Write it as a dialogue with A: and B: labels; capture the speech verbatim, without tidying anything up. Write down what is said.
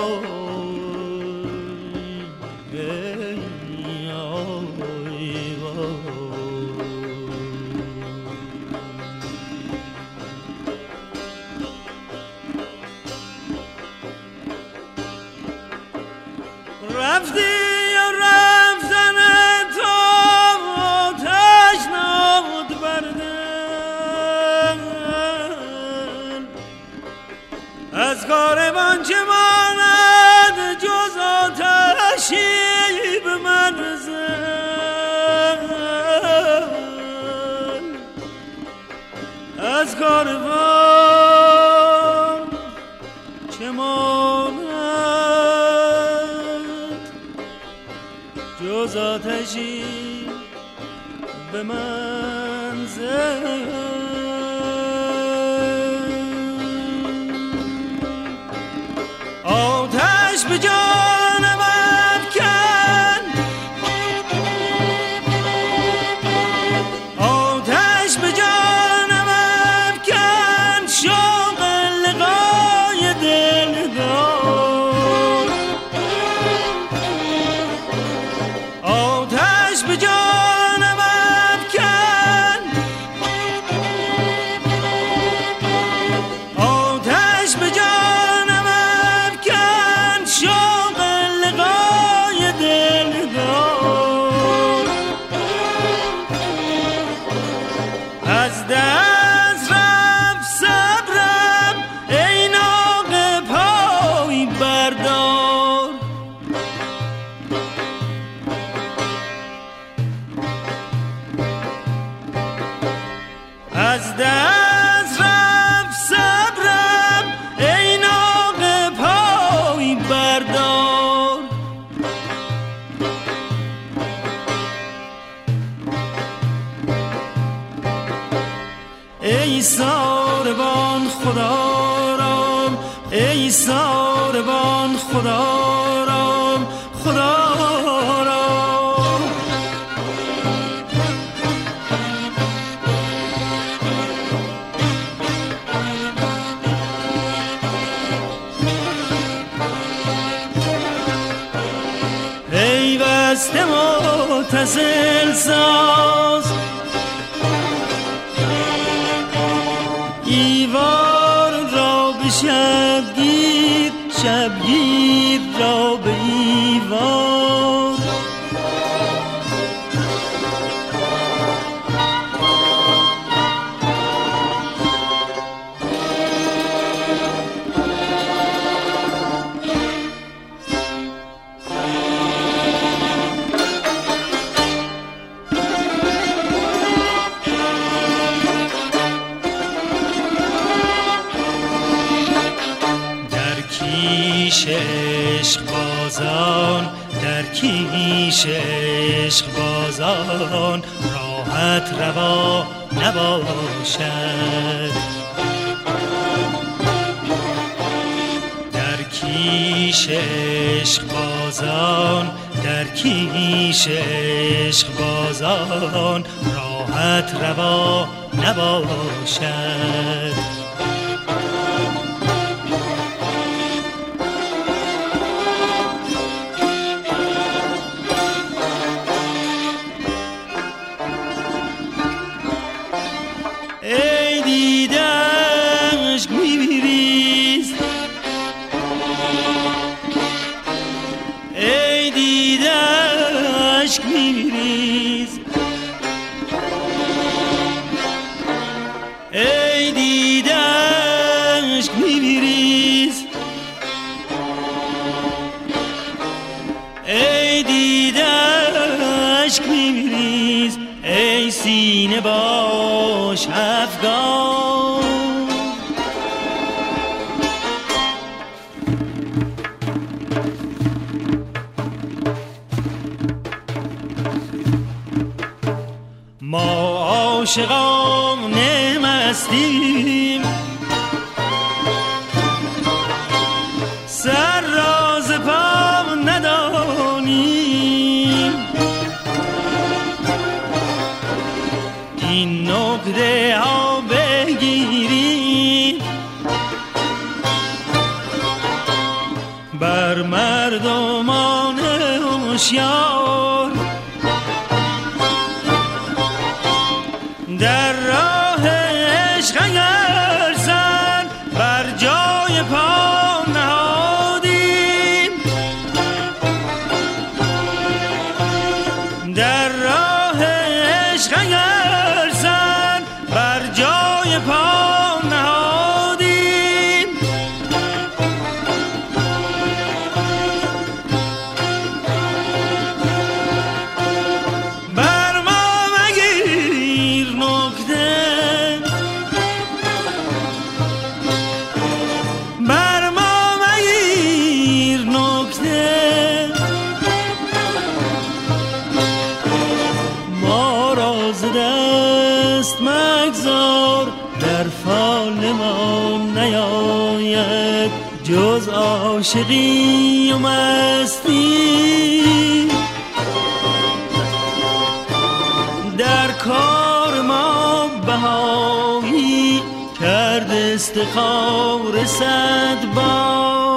A: رفتی یا رفتن تو آتش ناد بردن از کاروان چه ماند جز آتشی به من زن از کاروان چه ماند جز آتشی به من زد آتش به جانم افکن آتش به جانم افکن شوق لقای دلدار آتش به جانم افکن آتش به جانم افکن شوق لقای دلدار از دست رفت صبرم ای ناقه پای بردار از دست رفت صبرم ای ناقه پای بردار ای ساربان خدا را ای ساربان خدا را خدا را پیوسته متصل ساز ایوان را به شبگیر شبگیر را به ایوان عشق بازان در کیش عشق بازان راحت روا نباشد در کیش عشق بازان در کیش عشق بازان راحت روا نباشد ای دیده عشق می‌ریز ای دیده عشق می‌ریز ای دیده عشق می‌ریز ای دیده عشق می‌ریز ای سینه باش افغان ما عاشقان مستیم سر راز پا ندانیم این نکته ها بگیریم بر مردمان هوشیار. در راه عشق اگر سر بر جای پا نهادیم، در راه عشق اگر سر بر جای پا نهادیم، بر ما مگیر نکته، بر ما مگیر نکته، ما را ز دست مگذار، در فال ما نیاید جز عاشقی و مستی. در کار ما بهایی کرد استخار صد بار،